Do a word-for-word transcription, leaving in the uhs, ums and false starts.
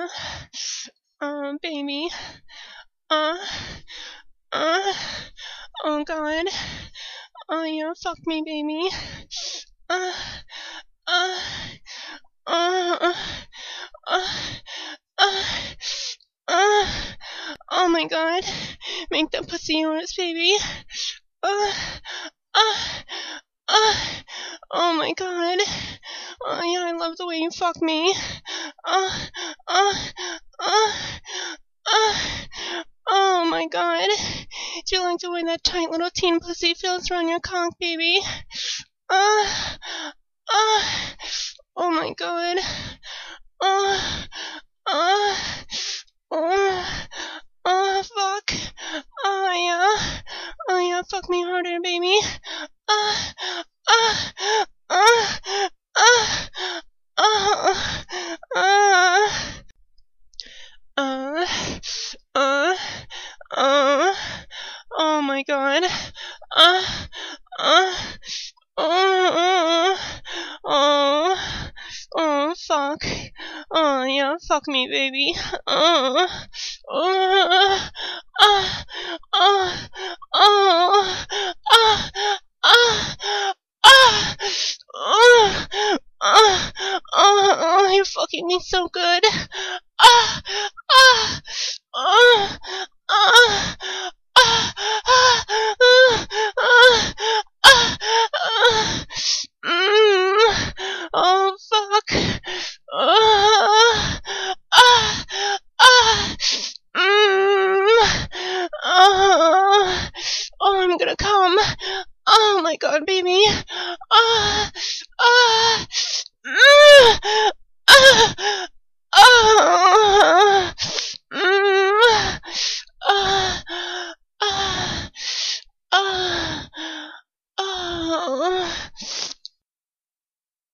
Uh, uh, baby. Uh, uh, oh God. Oh yeah, fuck me, baby. Uh, uh, uh, uh, uh, uh, uh, oh my God. Make that pussy yours, baby. Uh, uh, uh, oh my God. Oh yeah, I love the way you fuck me. Uh, uh, uh, uh, oh my God. Do you like the way that tight little teen pussy feels around your cock, baby? Uh, uh, oh my God. Uh, uh, uh, uh, fuck. Oh yeah. Oh yeah, fuck me harder, baby. Uh, uh, uh, uh, uh, uh, uh, uh, uh, oh my God. Uh, uh, uh, uh, oh, fuck. Oh, yeah, fuck me, baby. Uh, uh, uh, uh, uh, uh, uh, uh, uh, uh, uh, you're fucking me so good. Uh, uh, uh, uh, uh, uh, uh, uh, mm, oh fuck. Uh, uh, uh, mm, uh, oh, I'm gonna come. Oh my God, baby.